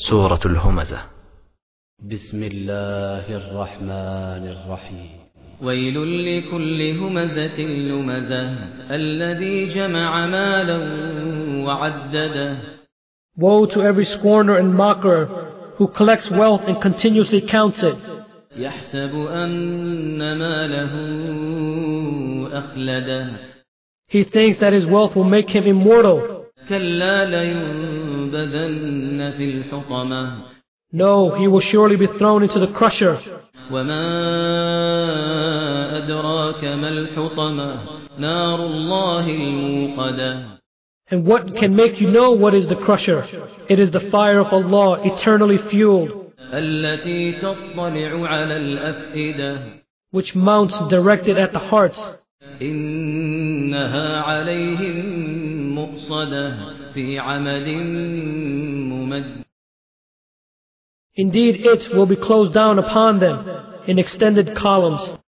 سورة الهمزة. بسم الله الرحمن الرحيم. ويل لكل همزة لمزة الذي جمع مالا وعدده. Woe to every scorner and mocker who collects wealth and continuously counts it. يحسب أن ماله أخلده. He thinks that his wealth will make him immortal. كلا لينبذن في الحطمة. No, he will surely be thrown into the crusher. وما أدراك ما الحطمة نار الله الموقدة. And what can make you know what is the crusher? It is the fire of Allah, eternally fueled, التي تطلع على الأفئدة. which mounts directed at the hearts. إنها عليهم مؤصدة في عمد ممد. Indeed, it will be closed down upon them in extended columns.